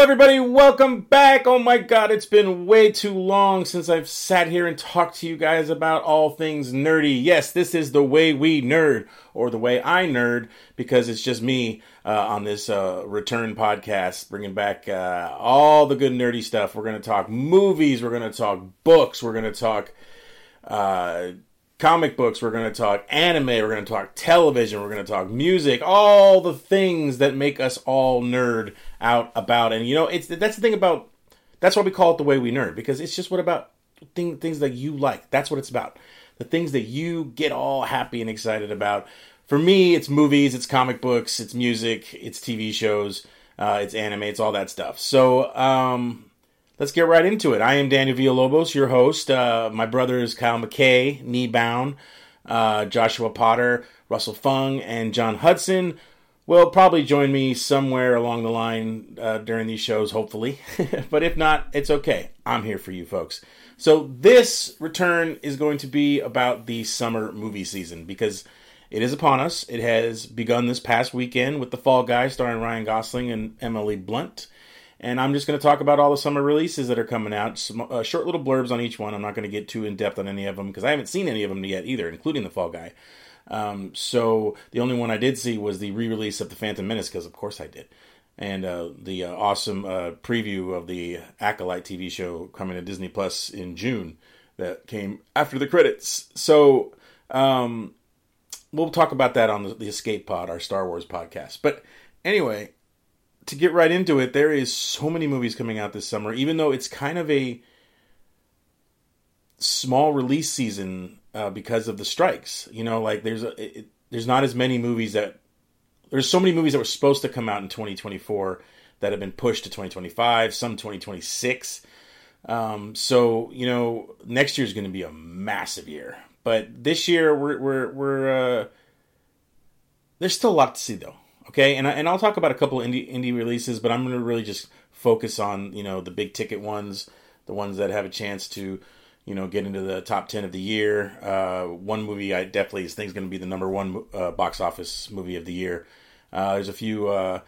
everybody? Welcome back. Oh my god, it's been way too long since I've sat here and talked to you guys about all things nerdy. Yes, this is the way we nerd, or the way I nerd, because it's just me on this return podcast, bringing back all the good nerdy stuff. We're going to talk movies, we're going to talk books, we're going to talk comic books, we're going to talk anime, we're going to talk television, we're going to talk music, all the things that make us all nerd out about. And you know, that's the thing about, that's why we call it the way we nerd, because it's just what about things that you like. That's what it's about. The things that you get all happy and excited about. For me, it's movies, it's comic books, it's music, it's TV shows, it's anime, it's all that stuff. So, let's get right into it. I am Daniel Villalobos, your host. My brothers Kyle McKay, Kneebound, Joshua Potter, Russell Fung, and John Hudson will probably join me somewhere along the line during these shows, hopefully. But if not, it's okay. I'm here for you folks. So this return is going to be about the summer movie season, because it is upon us. It has begun this past weekend with The Fall Guy, starring Ryan Gosling and Emily Blunt. And I'm just going to talk about all the summer releases that are coming out. Some, short little blurbs on each one. I'm not going to get too in-depth on any of them, because I haven't seen any of them yet either, including The Fall Guy. So the only one I did see was the re-release of The Phantom Menace, because of course I did. And the awesome preview of the Acolyte TV show coming to Disney Plus in June that came after the credits. So we'll talk about that on the Escape Pod, our Star Wars podcast. But anyway, to get right into it, there is so many movies coming out this summer, even though it's kind of a small release season because of the strikes. You know, like there's not as many movies there's so many movies that were supposed to come out in 2024 that have been pushed to 2025, some 2026. So, you know, next year is going to be a massive year, but this year we're there's still a lot to see though. Okay, and I'll talk about a couple of indie releases, but I'm going to really just focus on, you know, the big ticket ones, the ones that have a chance to, you know, get into the top 10 of the year. One movie I definitely think is going to be the number one box office movie of the year. There's a few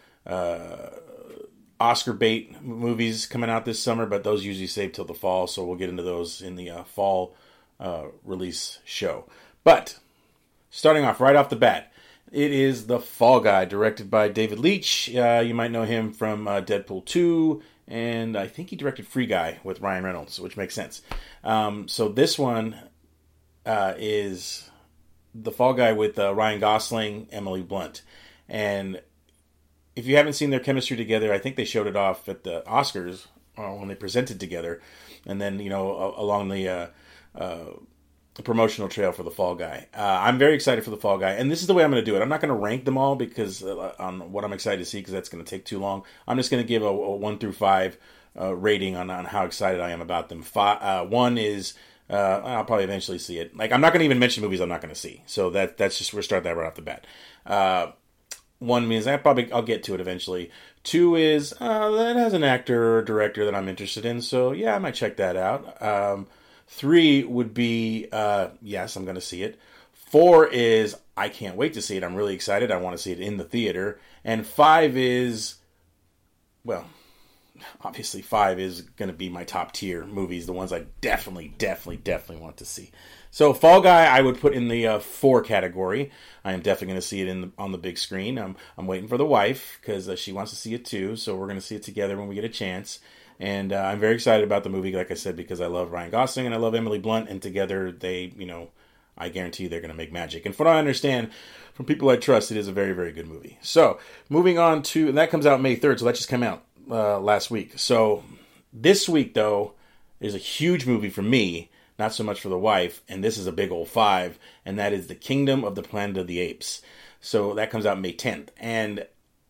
Oscar bait movies coming out this summer, but those usually save till the fall, so we'll get into those in the fall release show. But starting off right off the bat, it is The Fall Guy, directed by David Leitch. You might know him from Deadpool 2, and I think he directed Free Guy with Ryan Reynolds, which makes sense. So this one is The Fall Guy with Ryan Gosling, Emily Blunt. And if you haven't seen their chemistry together, I think they showed it off at the Oscars when they presented together. And then, you know, along the promotional trail for The Fall Guy. I'm very excited for The Fall Guy, and this is the way I'm going to do it. I'm not going to rank them all because on what I'm excited to see, because that's going to take too long. I'm just going to give a 1 through 5 rating on how excited I am about them. 1 is I'll probably eventually see it. Like, I'm not going to even mention movies I'm not going to see, so that's just, we'll start that right off the bat. 1 means I'll get to it eventually. 2 is that has an actor or director that I'm interested in, so yeah, I might check that out. 3 would be, yes, I'm going to see it. 4 is, I can't wait to see it. I'm really excited. I want to see it in the theater. And 5 is, well, obviously 5 is going to be my top tier movies, the ones I definitely want to see. So Fall Guy, I would put in the 4 category. I am definitely going to see it on the big screen. I'm waiting for the wife, because she wants to see it too. So we're going to see it together when we get a chance. And I'm very excited about the movie, like I said, because I love Ryan Gosling and I love Emily Blunt. And together, they, you know, I guarantee they're going to make magic. And from what I understand from people I trust, it is a very, very good movie. So moving on to, and that comes out May 3rd. So that just came out last week. So this week, though, is a huge movie for me, not so much for the wife. And this is a big old 5. And that is The Kingdom of the Planet of the Apes. So that comes out May 10th. And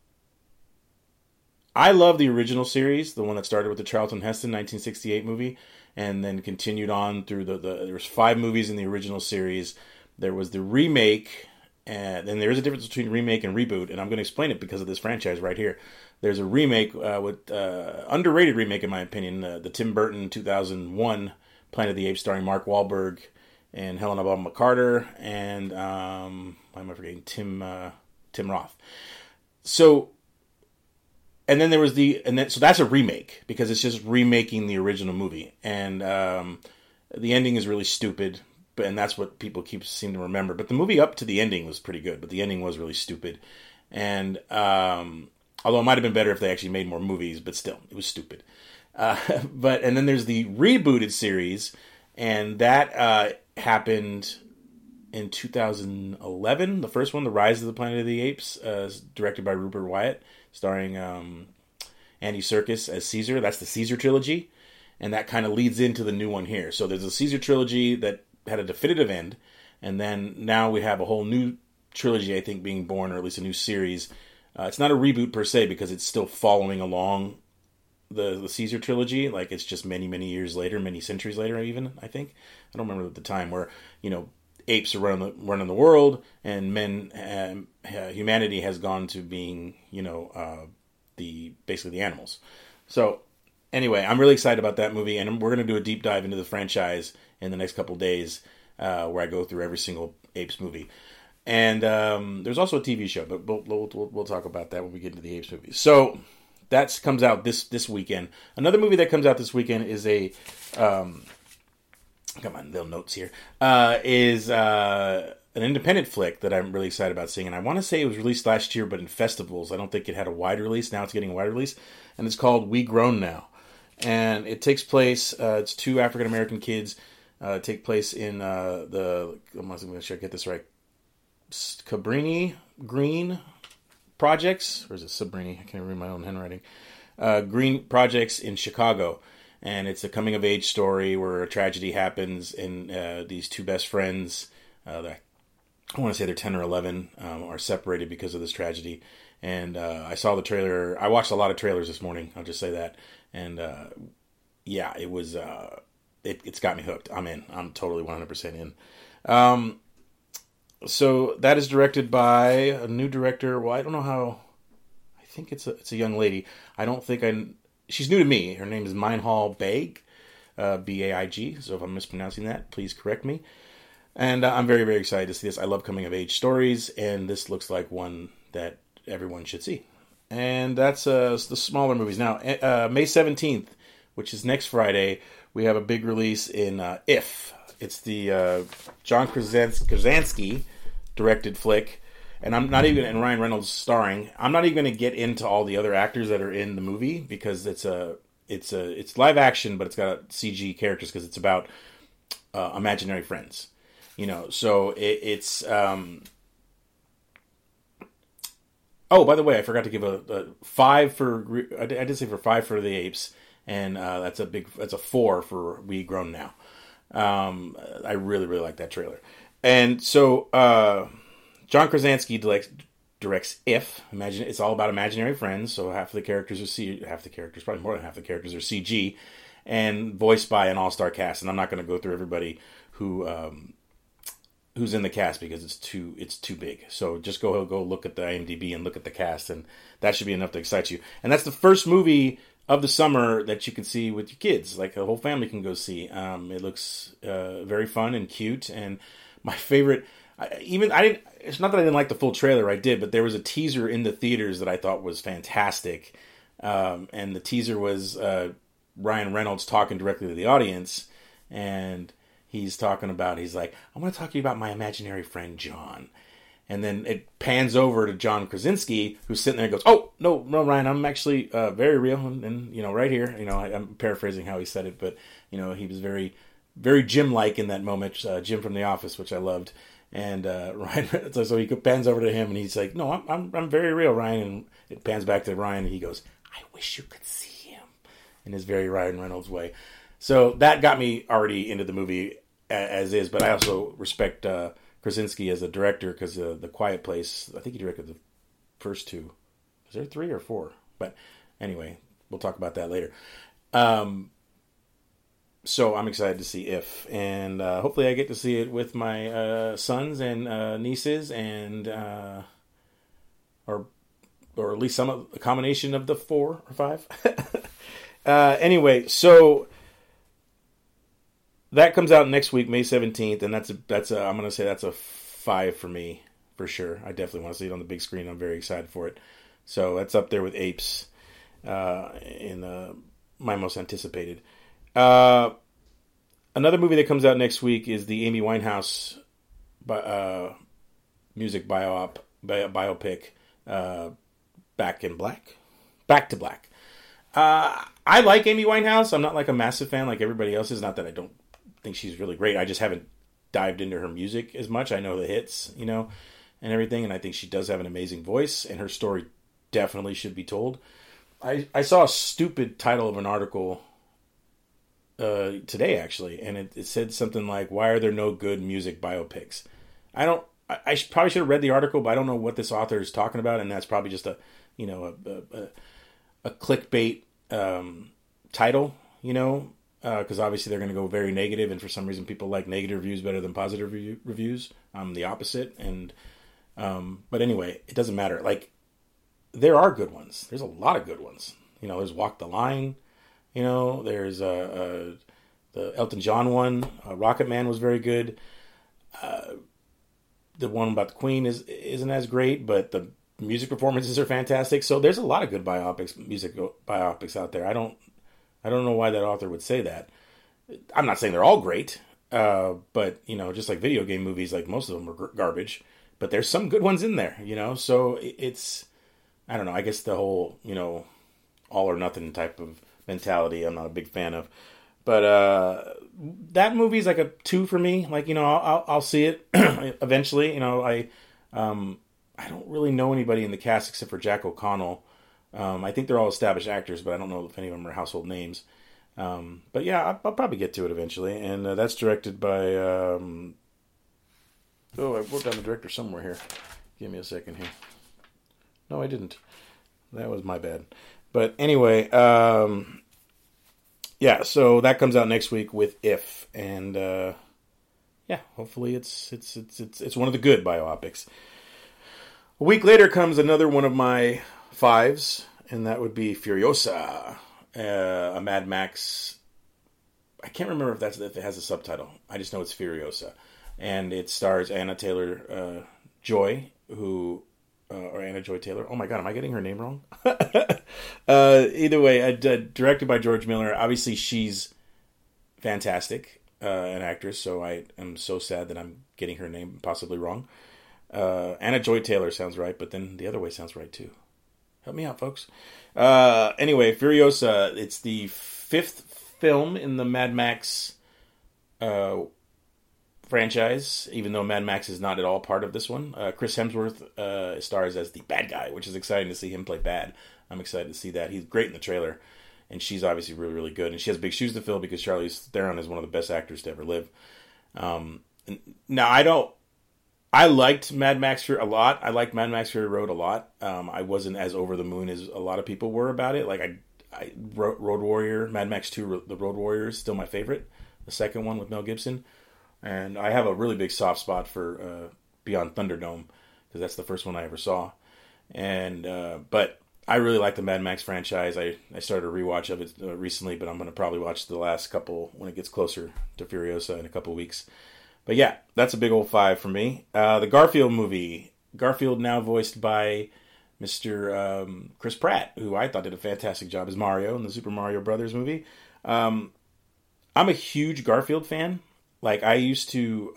I love the original series, the one that started with the Charlton Heston 1968 movie, and then continued on through there was 5 movies in the original series. There was the remake, and then there is a difference between remake and reboot, and I'm going to explain it because of this franchise right here. There's a remake with underrated remake in my opinion, the Tim Burton 2001 Planet of the Apes, starring Mark Wahlberg and Helena Bonham Carter and why am I forgetting Tim Roth. So and then there was so that's a remake because it's just remaking the original movie, and the ending is really stupid, and that's what people seem to remember. But the movie up to the ending was pretty good, but the ending was really stupid, and although it might have been better if they actually made more movies, but still, it was stupid. And then there's the rebooted series, and that happened in 2011. The first one, The Rise of the Planet of the Apes, directed by Rupert Wyatt, starring Andy Serkis as Caesar. That's the Caesar trilogy, and that kind of leads into the new one here. So there's a Caesar trilogy that had a definitive end, and then now we have a whole new trilogy, I think, being born, or at least a new series. It's not a reboot per se because it's still following along the Caesar trilogy. Like, it's just many, many years later, many centuries later, even, I think. I don't remember at the time where, apes are running the world, and humanity has gone to being, basically the animals. So, anyway, I'm really excited about that movie, and we're going to do a deep dive into the franchise in the next couple days, where I go through every single Apes movie. And there's also a TV show, but we'll talk about that when we get into the Apes movies. So that comes out this weekend. Another movie that comes out this weekend is a come on, little notes here. Is an independent flick that I'm really excited about seeing, and I want to say it was released last year, but in festivals. I don't think it had a wide release. Now it's getting a wide release, and it's called We Grown Now, and it takes place. It's two African American kids. Take place in I'm going to sure I get this right. Cabrini Green Projects, or is it Sabrini? I can't read my own handwriting. Green Projects in Chicago. And it's a coming-of-age story where a tragedy happens, and these two best friends, I want to say they're 10 or 11, are separated because of this tragedy. And I saw the trailer. I watched a lot of trailers this morning, I'll just say that. And it was, it's got me hooked. I'm in. I'm totally 100% in. So that is directed by a new director. Well, I don't know how. I think it's a young lady. I don't think she's new to me. Her name is Minehall Baig, B-A-I-G. So if I'm mispronouncing that, please correct me. And I'm very, very excited to see this. I love coming-of-age stories, and this looks like one that everyone should see. And that's the smaller movies. Now, May 17th, which is next Friday, we have a big release in If. It's the John Krasinski directed flick. And I'm not even, and Ryan Reynolds starring. I'm not even going to get into all the other actors that are in the movie because it's live action, but it's got CG characters because it's about imaginary friends, So it's. Oh, by the way, I forgot to give a 5 for. I did say for 5 for the Apes, and that's a 4 for We Grown Now. I really, really like that trailer, and so. John Krasinski directs If. Imagine it's all about imaginary friends. So half the characters are probably more than half the characters are CG, and voiced by an all-star cast. And I'm not going to go through everybody who's in the cast because it's too big. So just go look at the IMDb and look at the cast, and that should be enough to excite you. And that's the first movie of the summer that you can see with your kids, like a whole family can go see. It looks very fun and cute, and my favorite. It's not that I didn't like the full trailer. I did, but there was a teaser in the theaters that I thought was fantastic, and the teaser was Ryan Reynolds talking directly to the audience, and he's like, "I want to talk to you about my imaginary friend John," and then it pans over to John Krasinski, who's sitting there and goes, "Oh no, Ryan, I'm actually very real, and right here." I'm paraphrasing how he said it, but he was very, very Jim-like in that moment, Jim from The Office, which I loved. And Ryan, so he pans over to him, and he's like, "No, I'm very real, Ryan." And it pans back to Ryan, and he goes, "I wish you could see him," in his very Ryan Reynolds way. So that got me already into the movie as is. But I also respect Krasinski as a director because The Quiet Place. I think he directed the first two. Is there 3 or 4? But anyway, we'll talk about that later. So I'm excited to see If, and hopefully I get to see it with my sons and nieces, and or at least a combination of the 4 or 5. Anyway, so that comes out next week, May 17th, and I'm going to say that's a 5 for me for sure. I definitely want to see it on the big screen. I'm very excited for it. So that's up there with Apes. in my most anticipated. Another movie that comes out next week is the Amy Winehouse music biopic, Back in Black, Back to Black. I like Amy Winehouse. I'm not like a massive fan like everybody else is. Not that I don't think she's really great. I just haven't dived into her music as much. I know the hits, and everything, and I think she does have an amazing voice, and her story definitely should be told. I saw a stupid title of an article today, actually, and it said something like, "Why are there no good music biopics?" I probably should have read the article, but I don't know what this author is talking about, and that's probably just a clickbait title, because obviously they're going to go very negative, and for some reason people like negative reviews better than positive reviews. I'm the opposite, and but anyway, it doesn't matter. Like, there are good ones. There's a lot of good ones. There's Walk the Line. There's the Elton John one. Rocket Man was very good. The one about the Queen isn't as great, but the music performances are fantastic. So there's a lot of good music biopics out there. I don't know why that author would say that. I'm not saying they're all great, but just like video game movies, like most of them are garbage. But there's some good ones in there, So it's, I don't know. I guess the whole all or nothing type of mentality I'm not a big fan of. But that movie's like a 2 for me. Like, I'll see it eventually. I don't really know anybody in the cast except for Jack O'Connell. I think they're all established actors, but I don't know if any of them are household names. But yeah, I'll probably get to it eventually. And that's directed by... I wrote down the director somewhere here. Give me a second here. No, I didn't. That was my bad. But anyway, yeah, so that comes out next week with If, and hopefully it's one of the good biopics. A week later comes another one of my 5s, and that would be Furiosa, a Mad Max. I can't remember if it has a subtitle. I just know it's Furiosa, and it stars Anna Taylor-Joy, or Anna Joy Taylor. Oh my God, am I getting her name wrong? Either way, directed by George Miller. Obviously, she's fantastic, an actress, so I am so sad that I'm getting her name possibly wrong. Anna Joy Taylor sounds right, but then the other way sounds right too. Help me out, folks. Anyway, Furiosa, it's the 5th film in the Mad Max franchise, even though Mad Max is not at all part of this one. Chris Hemsworth stars as the bad guy, which is exciting to see him play bad. I'm excited to see that. He's great in the trailer, and she's obviously really, really good. And she has big shoes to fill because Charlize Theron is one of the best actors to ever live. Now, I liked Mad Max Fury a lot. I liked Mad Max Fury Road a lot. I wasn't as over the moon as a lot of people were about it. Like, I Road Warrior, Mad Max 2, The Road Warrior is still my favorite. The second one with Mel Gibson. And I have a really big soft spot for Beyond Thunderdome, because that's the first one I ever saw. And but I really like the Mad Max franchise. I started a rewatch of it recently, but I'm going to probably watch the last couple when it gets closer to Furiosa in a couple weeks. But yeah, that's a big old 5 for me. The Garfield movie. Garfield now voiced by Mr. Chris Pratt, who I thought did a fantastic job as Mario in the Super Mario Brothers movie. I'm a huge Garfield fan. Like, I used to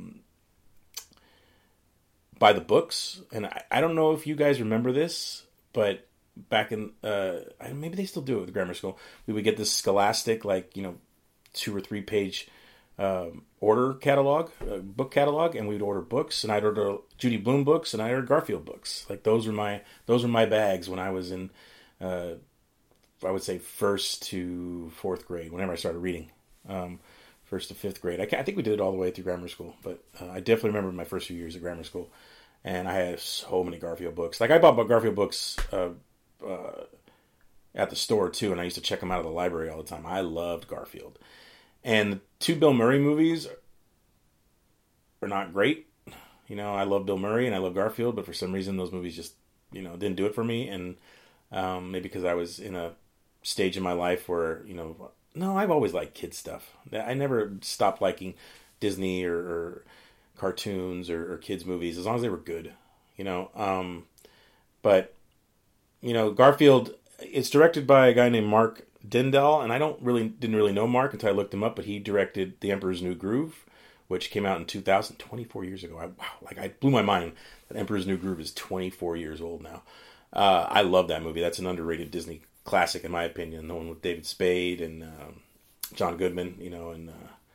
buy the books, and I don't know if you guys remember this, but back in, maybe they still do it with the grammar school, we would get this Scholastic, 2 or 3 page order catalog, book catalog, and we'd order books, and I'd order Judy Blume books, and I'd order Garfield books. Like, those were my bags when I was in, I would say 1st to 4th grade, whenever I started reading. 1st to 5th grade. I think we did it all the way through grammar school, but I definitely remember my first few years of grammar school, and I had so many Garfield books. Like, I bought Garfield books at the store too, and I used to check them out of the library all the time. I loved Garfield. And the 2 Bill Murray movies are not great. I love Bill Murray and I love Garfield, but for some reason those movies just, didn't do it for me. And maybe because I was in a stage in my life where, no, I've always liked kid stuff. I never stopped liking Disney or cartoons or kids movies as long as they were good, But Garfield, It's directed by a guy named Mark Dindal, and I didn't really know Mark until I looked him up, but he directed The Emperor's New Groove, which came out in 2000, 24 years ago. I blew my mind that Emperor's New Groove is 24 years old now. I love that movie. That's an underrated Disney classic, in my opinion. The one with David Spade and John Goodman, and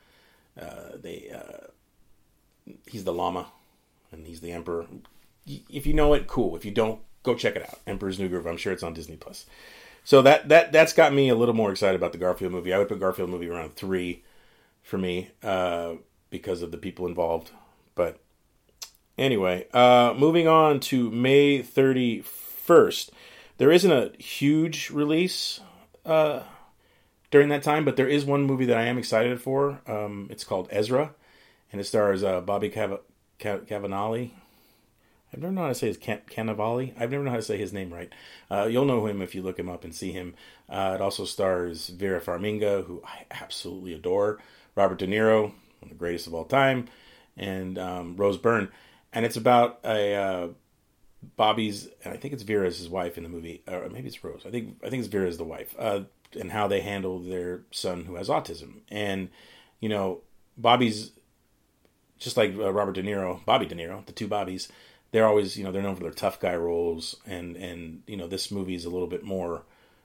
he's the llama, and he's the emperor. If you know it, cool. If you don't, go check it out. Emperor's New Groove. I'm sure it's on Disney Plus. So that's got me a little more excited about the Garfield movie. I would put Garfield movie around 3 for me because of the people involved. But anyway, moving on to May 31st. There isn't a huge release during that time, but there is one movie that I am excited for. It's called Ezra, and it stars Bobby Cannavale. I never know how to say his Cannavale. I've never know how to say his name right. You'll know him if you look him up and see him. It also stars Vera Farmiga, who I absolutely adore, Robert De Niro, one of the greatest of all time, and Rose Byrne. And it's about Bobby's, and I think it's Vera's his wife in the movie, or maybe it's Rose. I think it's Vera's the wife, and how they handle their son who has autism. And Bobby's just like Bobby De Niro, the two Bobbies. They're always, they're known for their tough guy roles, and this movie is a little bit more,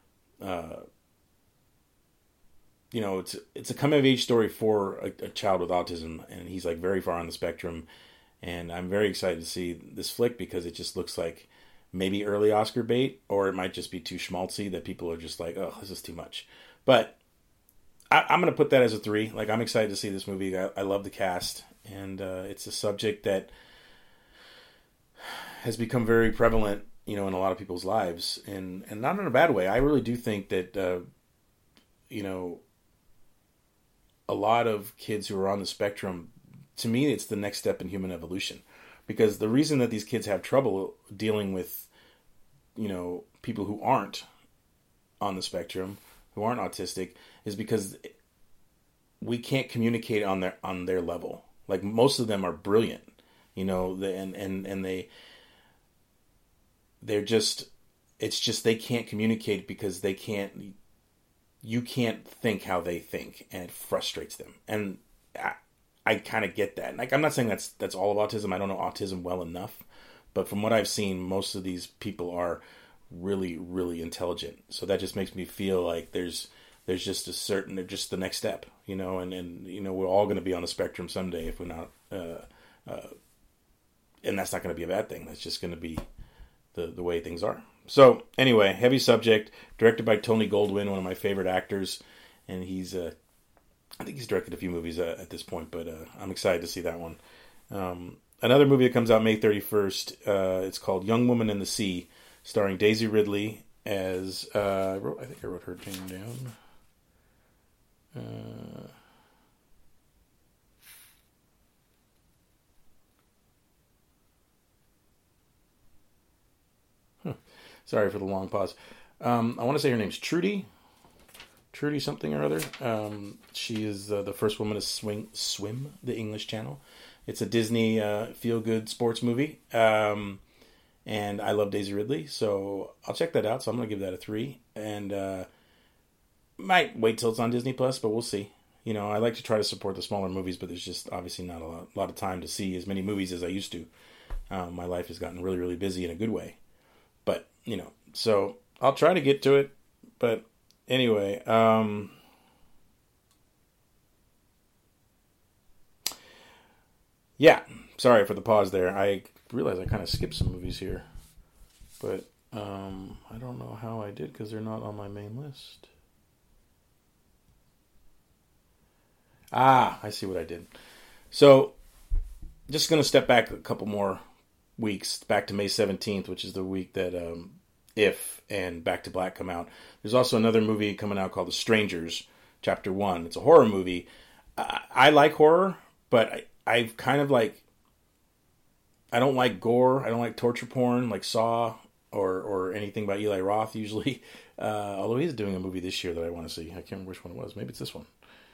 it's a coming of age story for a child with autism, and he's like very far on the spectrum, and I'm very excited to see this flick because it just looks like maybe early Oscar bait, or it might just be too schmaltzy that people are just like, oh, this is too much. But I'm going to put that as a 3. Like, I'm excited to see this movie. I love the cast, and it's a subject that has become very prevalent, in a lot of people's lives, and not in a bad way. I really do think that, a lot of kids who are on the spectrum, to me, it's the next step in human evolution. Because the reason that these kids have trouble dealing with, people who aren't on the spectrum, who aren't autistic, is because we can't communicate on their level. Like, most of them are brilliant, they're just, it's just they can't communicate because you can't think how they think, and it frustrates them. And I kind of get that. Like, I'm not saying that's all of autism. I don't know autism well enough, but from what I've seen, most of these people are really, really intelligent. So that just makes me feel like there's just they're just the next step, and we're all going to be on the spectrum someday if we're not, and that's not going to be a bad thing. That's just going to be the way things are. So anyway, heavy subject, directed by Tony Goldwyn, one of my favorite actors, and he's I think he's directed a few movies at this point, but I'm excited to see that one. Another movie that comes out May 31st, it's called Young Woman in the Sea, starring Daisy Ridley as, I think I wrote her name down. Sorry for the long pause. I want to say her name's Trudy something or other. She is the first woman to swim the English Channel. It's a Disney feel-good sports movie. And I love Daisy Ridley, so I'll check that out. So I'm going to give that a 3. And might wait till it's on Disney Plus, but we'll see. I like to try to support the smaller movies, but there's just obviously not a lot of time to see as many movies as I used to. My life has gotten really, really busy in a good way. But, so I'll try to get to it. But anyway, yeah, sorry for the pause there. I realize I kind of skipped some movies here. But I don't know how I did because they're not on my main list. I see what I did. So, just going to step back a couple more weeks, back to May 17th, which is the week that If and Back to Black come out. There's also another movie coming out called The Strangers, Chapter 1. It's a horror movie. I like horror, but I've kind of like, I don't like gore. I don't like torture porn like Saw or anything by Eli Roth usually. Although he's doing a movie this year that I want to see. I can't remember which one it was. Maybe it's this one.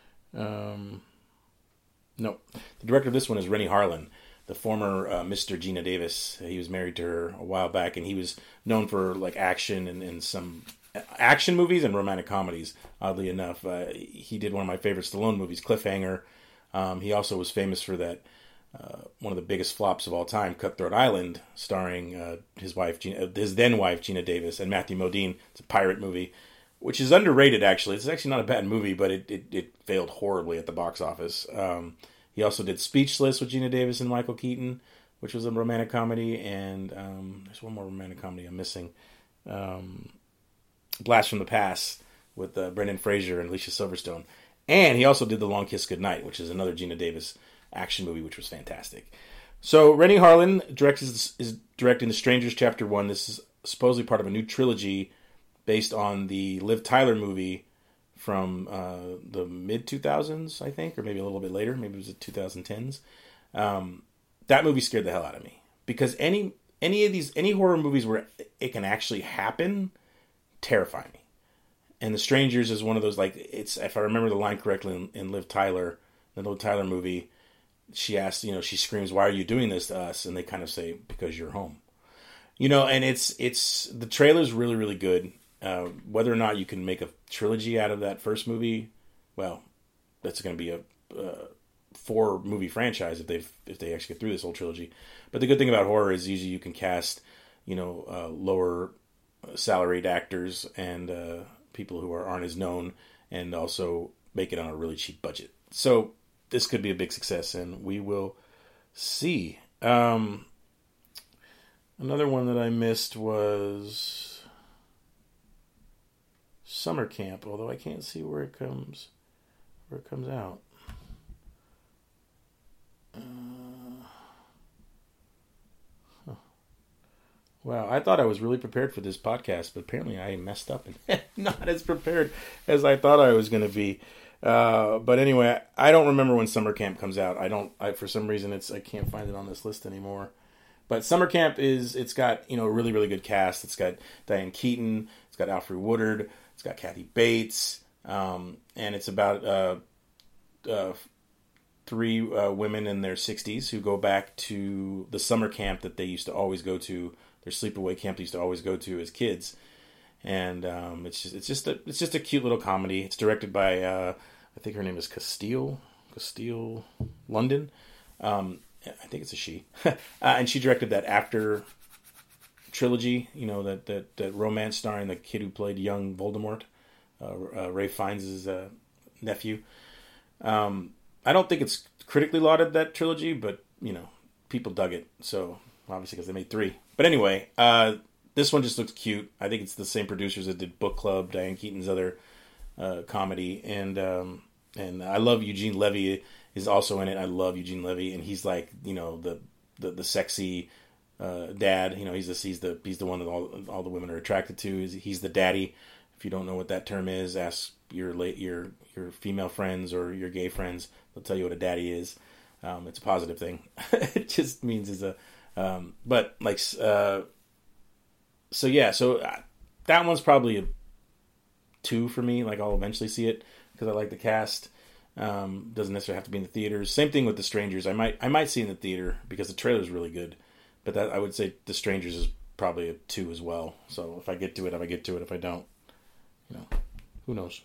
No. The director of this one is Renny Harlin, the former Mr. Gina Davis. He was married to her a while back, and he was known for like action and some action movies and romantic comedies. Oddly enough, he did one of my favorite Stallone movies, Cliffhanger. He also was famous for that one of the biggest flops of all time, Cutthroat Island, starring his then wife Gina Davis and Matthew Modine. It's a pirate movie, which is underrated. Actually, it's actually not a bad movie, but it failed horribly at the box office. He also did Speechless with Gina Davis and Michael Keaton, which was a romantic comedy, and there's one more romantic comedy I'm missing. Blast from the Past with Brendan Fraser and Alicia Silverstone. And he also did The Long Kiss Goodnight, which is another Gina Davis action movie, which was fantastic. So Renny Harlin is directing The Strangers Chapter 1. This is supposedly part of a new trilogy based on the Liv Tyler movie from the mid-2000s, I think, or maybe a little bit later. Maybe it was the 2010s. That movie scared the hell out of me. Because any horror movies where it can actually happen terrify me. And The Strangers is one of those, like, it's, if I remember the line correctly in Liv Tyler, the Liv Tyler movie, she asks, she screams, "Why are you doing this to us?" And they kind of say, "Because you're home." And it's the trailer's really, really good. Whether or not you can make a trilogy out of that first movie, well, that's going to be a 4-movie franchise if they actually get through this whole trilogy. But the good thing about horror is usually you can cast, lower salaried actors and people who aren't as known, and also make it on a really cheap budget. So this could be a big success, and we will see. Another one that I missed was Summer Camp, although I can't see where it comes out. Wow, I thought I was really prepared for this podcast, but apparently I messed up and not as prepared as I thought I was going to be. But anyway, I don't remember when Summer Camp comes out. For some reason, I can't find it on this list anymore. But Summer Camp it's got, a really, really good cast. It's got Diane Keaton, it's got Alfre Woodard, it's got Kathy Bates, and it's about 3 women in their 60s who go back to the summer camp that they used to always go to, their sleepaway camp they used to always go to as kids. And it's just a cute little comedy. It's directed by I think her name is Castile London. I think it's a she, and she directed that After trilogy. That romance starring the kid who played young Voldemort, Ralph Fiennes' nephew. I don't think it's critically lauded, that trilogy, but people dug it. So obviously because they made 3. But anyway, this one just looks cute. I think it's the same producers that did Book Club, Diane Keaton's other comedy, and I love Eugene Levy is also in it. I love Eugene Levy, and he's like the sexy dad. He's the one that all the women are attracted to. He's the daddy. If you don't know what that term is, ask your female friends or your gay friends. They'll tell you what a daddy is. It's a positive thing. It just means that one's probably a 2 for me. Like, I'll eventually see it because I like the cast. Doesn't necessarily have to be in the theaters. Same thing with The Strangers. I might see it in the theater because the trailer's really good. But that, I would say The Strangers is probably a 2 as well. So if I get to it, I get to it. If I don't, who knows?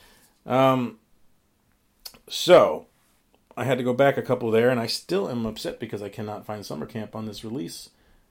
So I had to go back a couple there, and I still am upset because I cannot find Summer Camp on this release.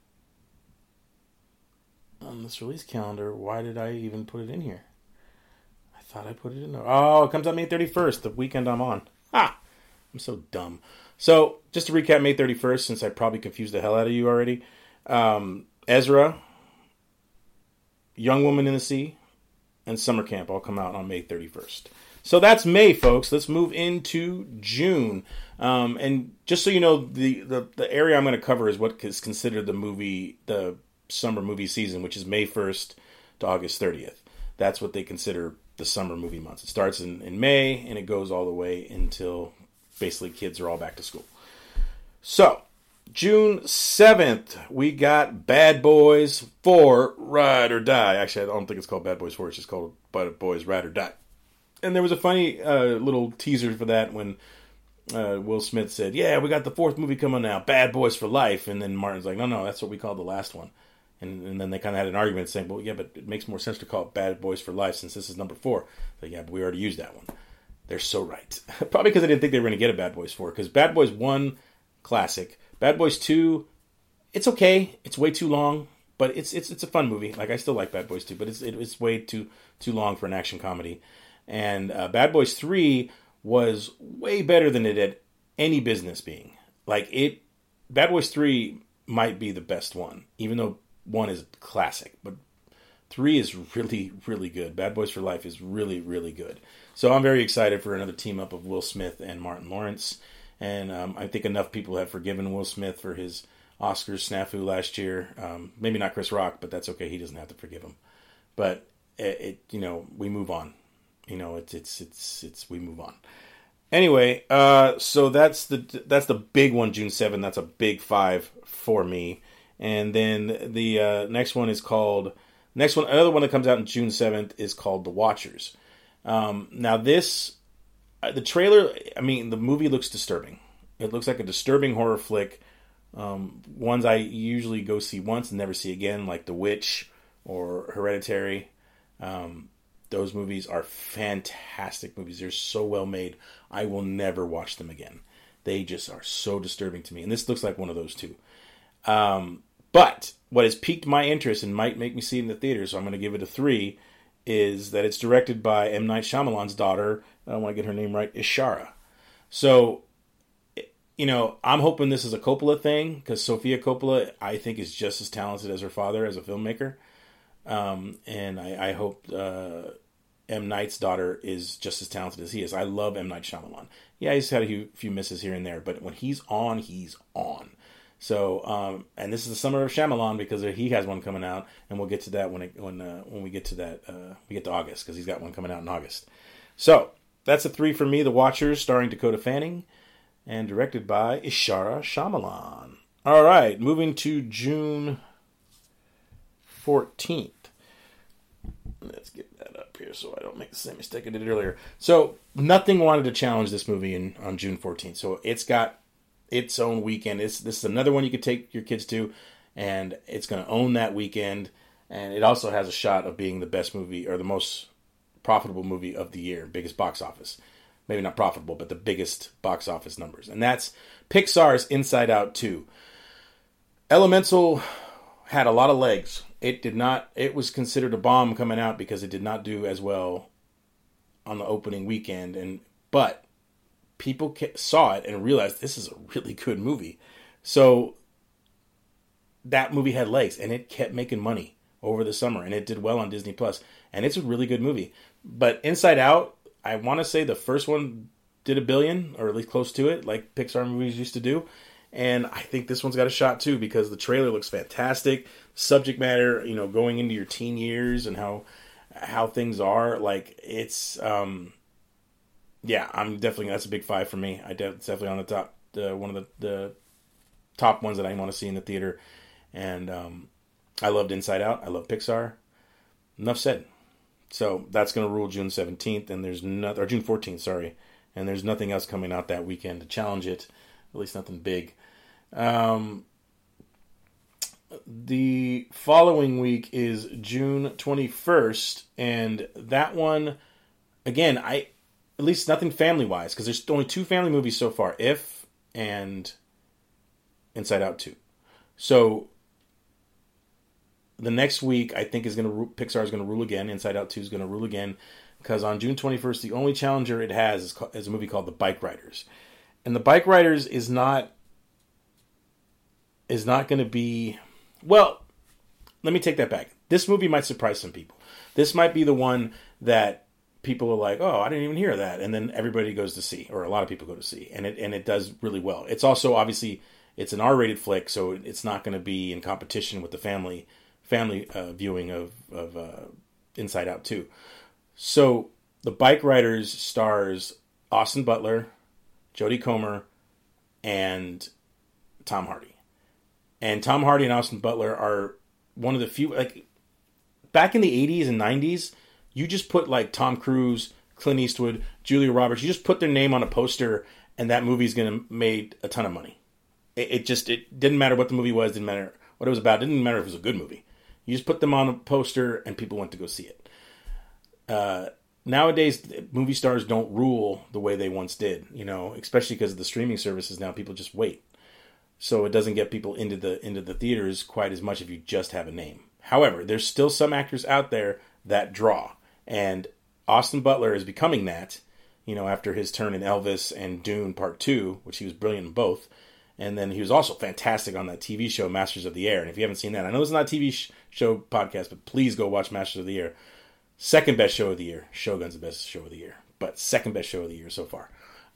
On this release calendar. Why did I even put it in here? I thought I put it in there. Oh, it comes out May 31st, the weekend I'm on. Ha! I'm so dumb. So, just to recap May 31st, since I probably confused the hell out of you already. Ezra, Young Woman in the Sea, and Summer Camp all come out on May 31st. So that's May, folks. Let's move into June. And just so you know, the area I'm going to cover is what is considered the summer movie season, which is May 1st to August 30th. That's what they consider the summer movie months. It starts in May, and it goes all the way until basically kids are all back to school. So, June 7th, we got Bad Boys 4 Ride or Die. Actually, I don't think it's called Bad Boys 4. It's just called Bad Boys Ride or Die. And there was a funny little teaser for that when Will Smith said, "Yeah, we got the 4th movie coming out, Bad Boys for Life." And then Martin's like, no, that's what we called the last one. And then they kind of had an argument saying, well, yeah, but it makes more sense to call it Bad Boys for Life since this is number 4. But yeah, but we already used that one. They're so right. Probably because I didn't think they were going to get a Bad Boys 4. Because Bad Boys 1, classic. Bad Boys 2, it's okay. It's way too long, but it's a fun movie. Like, I still like Bad Boys 2, but it's way too long for an action comedy. And Bad Boys 3 was way better than it had any business being. Like, Bad Boys 3 might be the best one, even though 1 is classic, but 3 is really, really good. Bad Boys for Life is really, really good. So I'm very excited for another team up of Will Smith and Martin Lawrence. And I think enough people have forgiven Will Smith for his Oscars snafu last year. Maybe not Chris Rock, but that's okay. He doesn't have to forgive him. But we move on. We move on. Anyway, so that's the big one, June 7th. That's a big 5 for me. And then the next one is called... another one that comes out on June 7th is called The Watchers. Now this... the trailer... I mean, the movie looks disturbing. It looks like a disturbing horror flick. Ones I usually go see once and never see again, like The Witch or Hereditary. Those movies are fantastic movies. They're so well made. I will never watch them again. They just are so disturbing to me. And this looks like one of those too. But what has piqued my interest and might make me see it in the theater, so I'm going to give it a 3, is that it's directed by M. Night Shyamalan's daughter. I don't want to get her name right, Ishara. So, I'm hoping this is a Coppola thing, because Sofia Coppola, I think, is just as talented as her father as a filmmaker. And I hope M. Night's daughter is just as talented as he is. I love M. Night Shyamalan. Yeah, he's had a few misses here and there, but when he's on, he's on. So, and this is the summer of Shyamalan because he has one coming out, and we'll get to that when we get to that. We get to August because he's got one coming out in August. So that's a 3 for me. The Watchers, starring Dakota Fanning, and directed by Ishara Shyamalan. All right, moving to June 14th. Let's get that up here so I don't make the same mistake I did earlier. So Nothing wanted to challenge this movie on June 14th. So it's got its own weekend. This is another one you could take your kids to, and it's going to own that weekend. And it also has a shot of being the best movie or the most profitable movie of the year, biggest box office. Maybe not profitable, but the biggest box office numbers. And that's Pixar's Inside Out 2. Elemental had a lot of legs. It was considered a bomb coming out because it did not do as well on the opening weekend. But people saw it and realized this is a really good movie. So that movie had legs, and it kept making money over the summer, and it did well on Disney Plus. And it's a really good movie. But Inside Out, I want to say the first one did $1 billion, or at least close to it, like Pixar movies used to do. And I think this one's got a shot too, because the trailer looks fantastic. Subject matter, going into your teen years and how things are. Like, it's, yeah, that's a big 5 for me. It's definitely on the top, one of the top ones that I want to see in the theater. And I loved Inside Out. I love Pixar. Enough said. So that's going to rule June 17th, and or June 14th, sorry. And there's nothing else coming out that weekend to challenge it. At least nothing big. The following week is June 21st, and that one, again, at least nothing family-wise, because there's only 2 family movies so far, If and Inside Out 2. So the next week, I think Pixar is going to rule again. Inside Out 2 is going to rule again, because on June 21st, the only challenger it has is a movie called The Bike Riders. And The Bike Riders is not going to be... Well, let me take that back. This movie might surprise some people. This might be the one that people are like, oh, I didn't even hear that. And then everybody goes to see, or a lot of people go to see. And it does really well. It's also, obviously, it's an R-rated flick, so it's not going to be in competition with the family viewing of Inside Out 2. So, The Bike Riders stars Austin Butler, Jodie Comer, and Tom Hardy. And Tom Hardy and Austin Butler are one of the few, like, back in the 80s and 90s, you just put, like, Tom Cruise, Clint Eastwood, Julia Roberts, you just put their name on a poster, and that movie's going to make a ton of money. It didn't matter what the movie was, didn't matter what it was about, didn't matter if it was a good movie. You just put them on a poster and people went to go see it. Nowadays, movie stars don't rule the way they once did, especially because of the streaming services now. People just wait. So it doesn't get people into the theaters quite as much if you just have a name. However, there's still some actors out there that draw. And Austin Butler is becoming that, after his turn in Elvis and Dune Part 2, which he was brilliant in both. And then he was also fantastic on that TV show, Masters of the Air. And if you haven't seen that, I know it's not a TV show podcast, but please go watch Masters of the Air. Second best show of the year. Shogun's the best show of the year. But second best show of the year so far.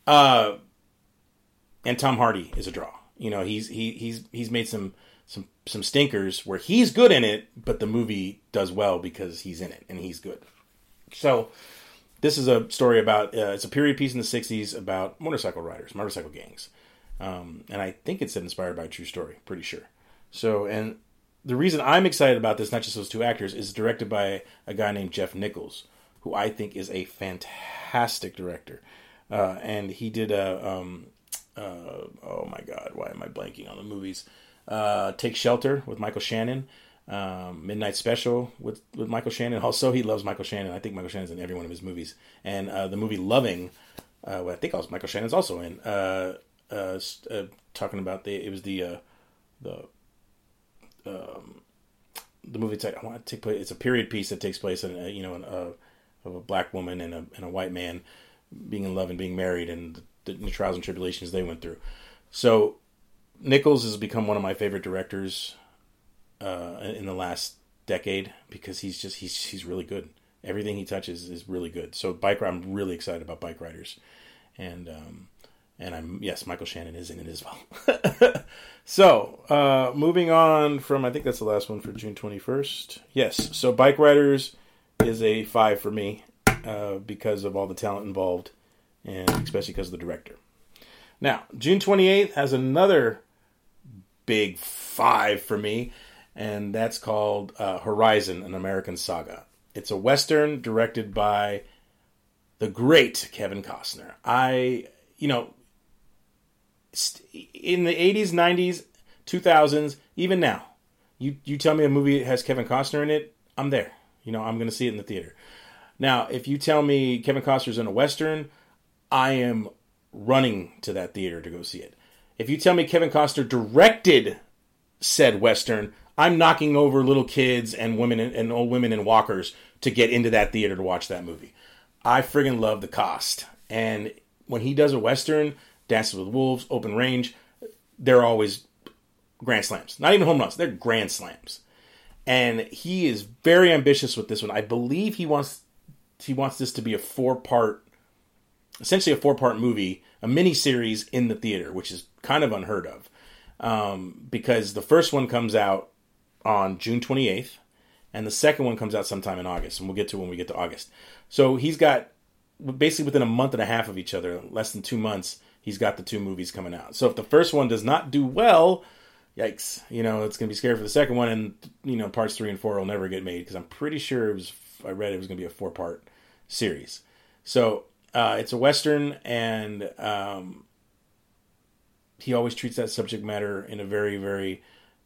And Tom Hardy is a draw. He's made some stinkers where he's good in it, but the movie does well because he's in it and he's good. So this is a story about, it's a period piece in the 60s about motorcycle riders, motorcycle gangs. And I think it's inspired by a true story, pretty sure. So, and the reason I'm excited about this, not just those two actors, is directed by a guy named Jeff Nichols, who I think is a fantastic director. And he did oh my God, why am I blanking on the movies? Take Shelter with Michael Shannon. Midnight Special with Michael Shannon. Also, he loves Michael Shannon. I think Michael Shannon's in every one of his movies. And the movie Loving, I think Michael Shannon's also in. Talking about the movie. I want to take place. It's a period piece that takes place in of a black woman and a white man being in love and being married and the trials and tribulations they went through. So Nichols has become one of my favorite directors in the last decade because he's really good. Everything he touches is really good. So I'm really excited about Bike Riders, and Michael Shannon is in it as well. So moving on from, I think that's the last one for June 21st. Yes, so Bike Riders is a 5 for me because of all the talent involved, and especially because of the director. Now, June 28th has another big 5 for me, and that's called Horizon, an American Saga. It's a Western directed by the great Kevin Costner. In the 80s, 90s, 2000s, even now, you tell me a movie that has Kevin Costner in it, I'm there. I'm going to see it in the theater. Now, if you tell me Kevin Costner's in a Western, I am running to that theater to go see it. If you tell me Kevin Costner directed said Western, I'm knocking over little kids and women and old women in walkers to get into that theater to watch that movie. I friggin' love the cast. And when he does a Western, Dances with Wolves, Open Range, they're always grand slams. Not even home runs, they're grand slams. And he is very ambitious with this one. I believe he wants this to be essentially a 4-part movie, a mini-series in the theater, which is kind of unheard of. Because the first one comes out on June 28th, and the second one comes out sometime in August, and we'll get to when we get to August. So he's got, basically within a month and a half of each other, less than 2 months, he's got the 2 movies coming out. So if the first one does not do well, yikes, it's going to be scary for the second one, and, parts 3 and 4 will never get made, because I'm pretty sure I read it was going to be a 4-part series. So it's a Western, and he always treats that subject matter in a very, very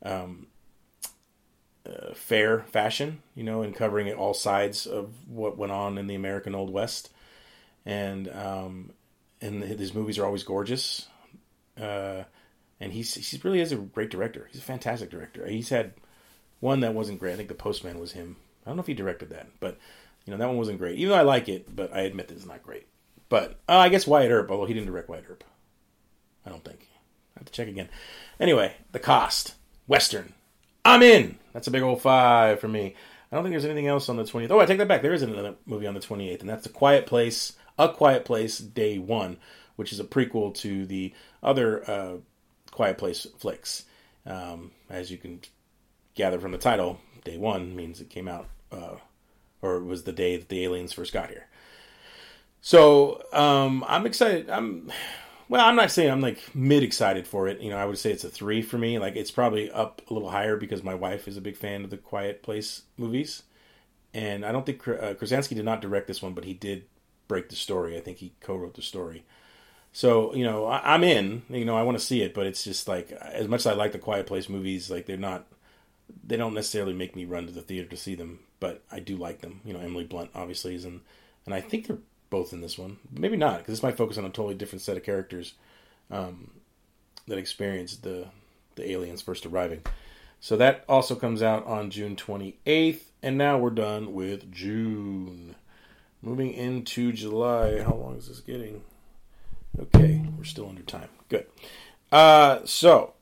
fair fashion, and covering it all sides of what went on in the American Old West. And his movies are always gorgeous. And he really is a great director. He's a fantastic director. He's had one that wasn't great. I think The Postman was him. I don't know if he directed that, but that one wasn't great. Even though I like it, but I admit that it's not great. But I guess Wyatt Earp, although he didn't direct Wyatt Earp. I don't think. I have to check again. Anyway, the cast. Western. I'm in. That's a big old 5 for me. I don't think there's anything else on the 20th. Oh, I take that back. There is another movie on the 28th, and that's A Quiet Place Day 1, which is a prequel to the other Quiet Place flicks. As you can gather from the title, Day 1 means it came out, or it was the day that the aliens first got here. So, I'm excited. I'm not saying I'm like mid-excited for it. I would say it's a 3 for me. Like, it's probably up a little higher because my wife is a big fan of the Quiet Place movies. And I don't think Krasinski did not direct this one, but he did break the story. I think he co-wrote the story. So, I'm in. I want to see it, but it's just like, as much as I like the Quiet Place movies, like, they're not they don't necessarily make me run to the theater to see them, but I do like them. Emily Blunt obviously is in, and I think they're both in this one. Maybe not, because this might focus on a totally different set of characters that experience the aliens first arriving. So that also comes out on June 28th, and now we're done with June. Moving into July. How long is this getting? Okay, we're still under time. Good. So,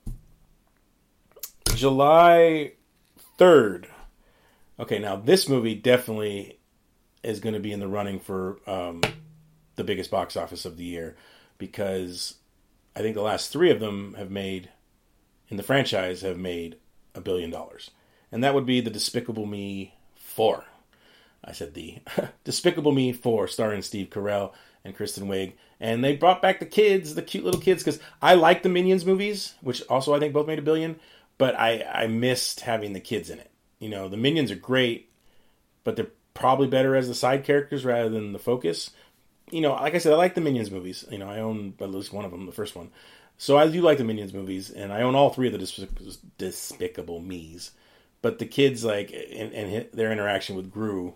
July 3rd. Okay, now this movie definitely is going to be in the running for the biggest box office of the year, because I think the last three of them in the franchise have made $1 billion. And that would be the Despicable Me 4. I said the Despicable Me 4, starring Steve Carell and Kristen Wiig. And they brought back the kids, the cute little kids, because I like the Minions movies, which also I think both made $1 billion, but I missed having the kids in it. The Minions are great, but they're probably better as the side characters rather than the focus. Like I said, I like the Minions movies. I own at least one of them, the first one. So I do like the Minions movies, and I own all three of the Despicable Me's. But the kids, and their interaction with Gru,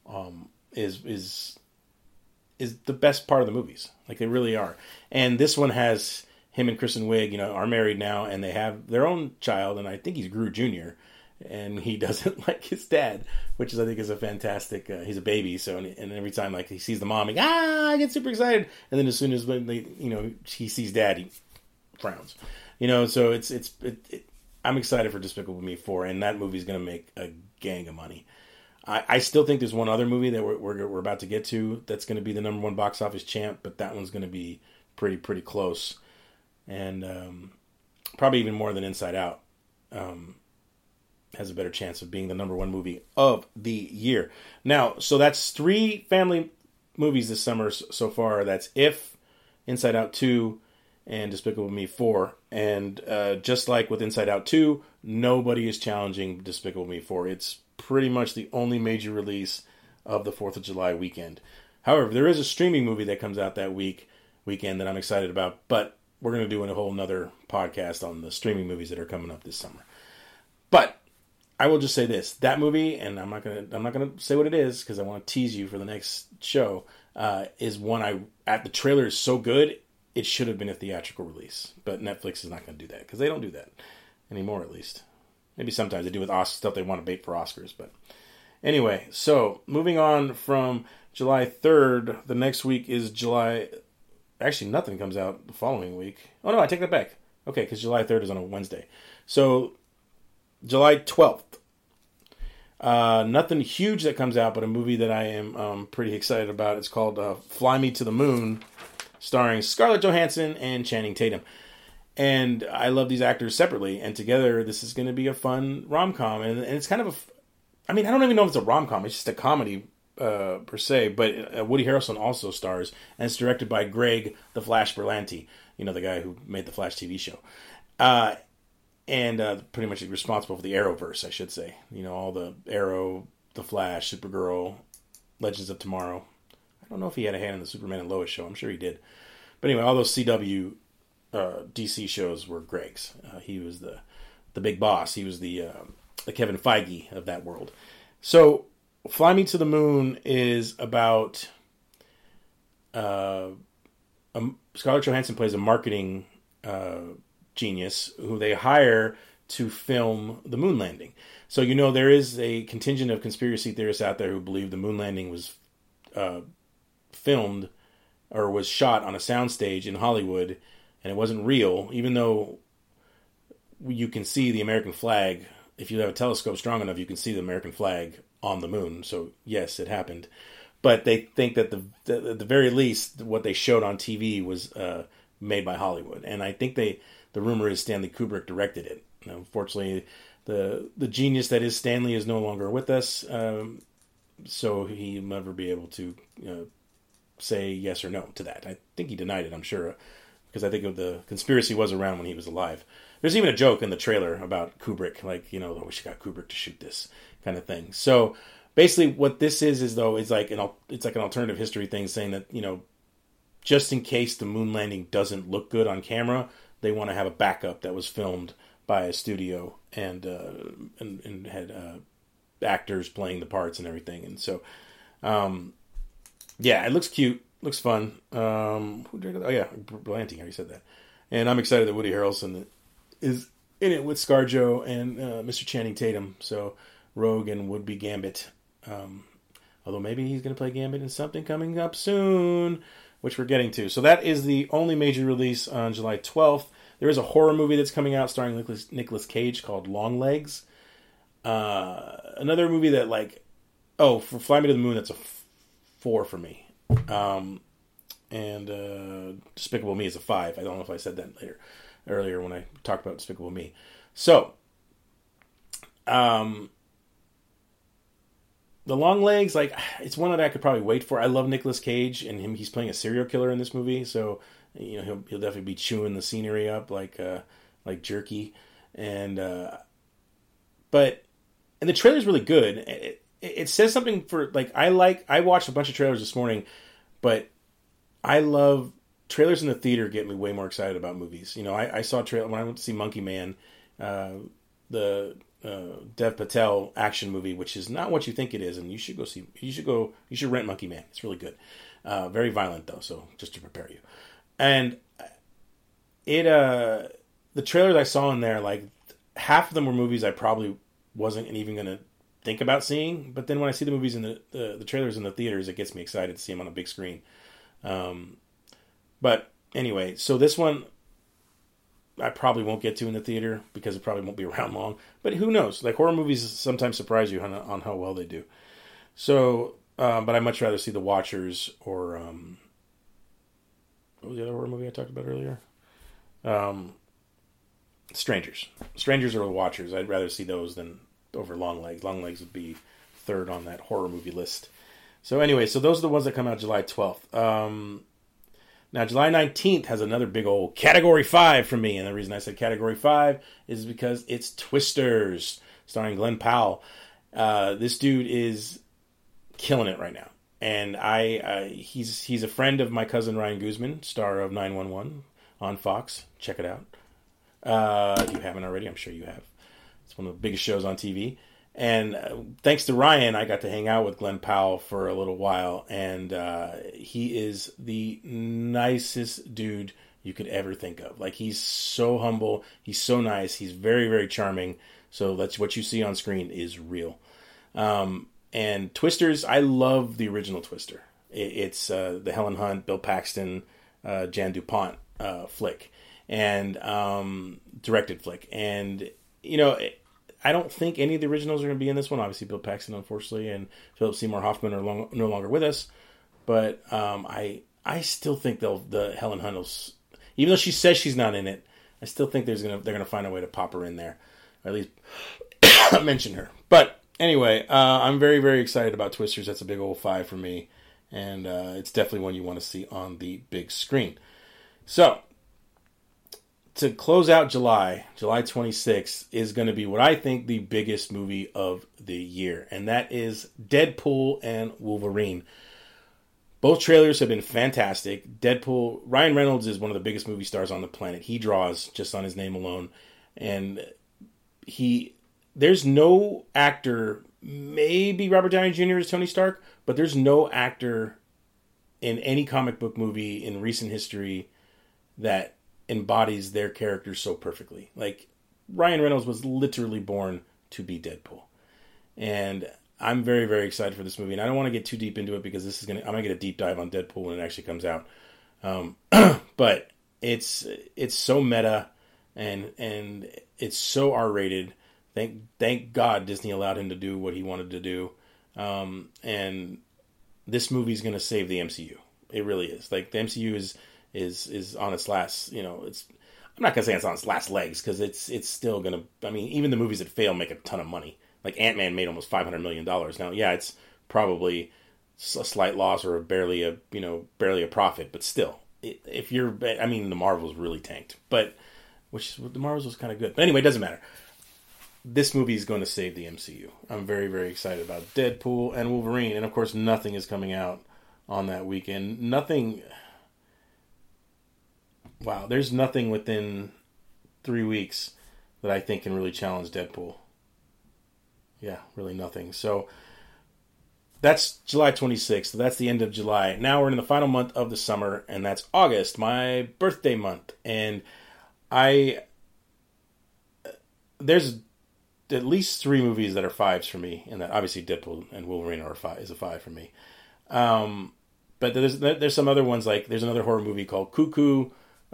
is the best part of the movies. Like, they really are. And this one has him and Kristen Wiig, are married now, and they have their own child, and I think he's Gru Jr., and he doesn't like his dad, which I think is a fantastic. He's a baby, so and every time he sees the mom, I get super excited, and then as soon as he sees dad, he frowns. So I'm excited for Despicable Me 4, and that movie's going to make a gang of money. I still think there's one other movie that we're about to get to that's going to be the number one box office champ, but that one's going to be pretty close, and probably even more than Inside Out. Has a better chance of being the number one movie of the year. Now, so that's 3 family movies this summer so far. That's If, Inside Out 2, and Despicable Me 4. And just like with Inside Out 2, nobody is challenging Despicable Me 4. It's pretty much the only major release of the 4th of July weekend. However, there is a streaming movie that comes out that weekend that I'm excited about, but we're going to do a whole nother podcast on the streaming movies that are coming up this summer. But I will just say this: that movie, and I'm not gonna say what it is because I want to tease you for the next show. Is one the trailer is so good it should have been a theatrical release, but Netflix is not going to do that because they don't do that anymore. At least maybe sometimes they do with Oscar stuff they want to bait for Oscars. But anyway, so moving on from July 3rd, the next week is July. Actually, nothing comes out the following week. Oh no, I take that back. Okay, because July 3rd is on a Wednesday. So July 12th. Nothing huge that comes out, but a movie that I am pretty excited about. It's called Fly Me to the Moon, starring Scarlett Johansson and Channing Tatum. And I love these actors separately, and together this is going to be a fun rom-com. And it's kind of I don't even know if it's a rom-com. It's just a comedy per se, but Woody Harrelson also stars, and it's directed by Greg the Flash Berlanti, the guy who made the Flash TV show. And pretty much responsible for the Arrowverse, I should say. All the Arrow, the Flash, Supergirl, Legends of Tomorrow. I don't know if he had a hand in the Superman and Lois show. I'm sure he did. But anyway, all those CW DC shows were Greg's. He was the big boss. He was the Kevin Feige of that world. So, Fly Me to the Moon is about Scarlett Johansson plays a marketing genius who they hire to film the moon landing. So there is a contingent of conspiracy theorists out there who believe the moon landing was filmed or was shot on a soundstage in Hollywood and it wasn't real, even though you can see the American flag. If you have a telescope strong enough, you can see the American flag on the moon. So yes, it happened. But they think that at the very least, what they showed on TV was made by Hollywood. And I think the rumor is Stanley Kubrick directed it. Unfortunately, the genius that is Stanley is no longer with us, so he'll never be able to say yes or no to that. I think he denied it, I'm sure, because I think the conspiracy was around when he was alive. There's even a joke in the trailer about Kubrick, we should got Kubrick to shoot this kind of thing. So basically what this is like an alternative history thing saying that, just in case the moon landing doesn't look good on camera, they want to have a backup that was filmed by a studio and had actors playing the parts and everything. And so, yeah, it looks cute, looks fun. Who did it? Oh yeah, Blanty. I already said that. And I'm excited that Woody Harrelson is in it with ScarJo and Mr. Channing Tatum. So Rogue and would-be Gambit. Although maybe he's going to play Gambit in something coming up soon, which we're getting to. So that is the only major release on July 12th. There is a horror movie that's coming out starring Nicolas Cage called Longlegs. Another movie that for Fly Me to the Moon, that's a 4 for me. And Despicable Me is a 5. I don't know if I said that earlier when I talked about Despicable Me. So, The Longlegs, it's one that I could probably wait for. I love Nicolas Cage, and he's playing a serial killer in this movie, so he'll definitely be chewing the scenery up like jerky. And but the trailer's really good. It says something for I watched a bunch of trailers this morning, but I love trailers in the theater. Get me way more excited about movies. I saw a trailer when I went to see Monkey Man, the Dev Patel action movie, which is not what you think it is, and you should go see. You should rent Monkey Man. It's really good. Very violent though, so just to prepare you. And the trailers I saw in there, half of them were movies I probably wasn't even going to think about seeing. But then when I see the movies in the trailers in the theaters, it gets me excited to see them on a big screen. But anyway, so this one I probably won't get to in the theater because it probably won't be around long. But who knows? Horror movies sometimes surprise you on how well they do. So, but I'd much rather see The Watchers or what was the other horror movie I talked about earlier? Strangers. Strangers or The Watchers. I'd rather see those than over Longlegs. Longlegs would be third on that horror movie list. So anyway, those are the ones that come out July 12th. Now, July 19th has another big old Category 5 for me. And the reason I said Category 5 is because it's Twisters, starring Glenn Powell. This dude is killing it right now. And he's a friend of my cousin Ryan Guzman, star of 911 on Fox. Check it out. If you haven't already, I'm sure you have. It's one of the biggest shows on TV. And thanks to Ryan, I got to hang out with Glenn Powell for a little while. And he is the nicest dude you could ever think of. He's so humble. He's so nice. He's very, very charming. So that's what you see on screen is real. And Twisters, I love the original Twister. It's the Helen Hunt, Bill Paxton, Jan DuPont flick. And directed flick. And, I don't think any of the originals are going to be in this one. Obviously, Bill Paxton, unfortunately, and Philip Seymour Hoffman are no longer with us. But I still think the Helen Hunt will, even though she says she's not in it, I still think they're going to find a way to pop her in there, or at least mention her. But anyway, I'm very, very excited about Twisters. That's a big old 5 for me, and it's definitely one you want to see on the big screen. So, to close out July 26th is going to be what I think the biggest movie of the year, and that is Deadpool and Wolverine. Both trailers have been fantastic. Deadpool, Ryan Reynolds is one of the biggest movie stars on the planet. He draws just on his name alone, and there's no actor, maybe Robert Downey Jr. as Tony Stark, but there's no actor in any comic book movie in recent history that embodies their characters so perfectly. Ryan Reynolds was literally born to be Deadpool. And I'm very, very excited for this movie. And I don't want to get too deep into it because I'm going to get a deep dive on Deadpool when it actually comes out. But it's so meta and it's so R-rated. Thank God Disney allowed him to do what he wanted to do. And this movie's going to save the MCU. It really is. The MCU is on its last, I'm not going to say it's on its last legs because it's still going to, even the movies that fail make a ton of money. Ant-Man made almost $500 million. Now, yeah, it's probably a slight loss or barely a profit, but still, the Marvels really tanked, but the Marvels was kind of good. But anyway, it doesn't matter. This movie is going to save the MCU. I'm very, very excited about Deadpool and Wolverine. And of course, nothing is coming out on that weekend. Wow, there's nothing within 3 weeks that I think can really challenge Deadpool. Yeah, really nothing. So that's July 26th. That's the end of July. Now we're in the final month of the summer, and that's August, my birthday month. And there's at least 3 movies that are 5s for me, and that obviously Deadpool and Wolverine is a 5 for me. But there's some other ones, like there's another horror movie called Cuckoo.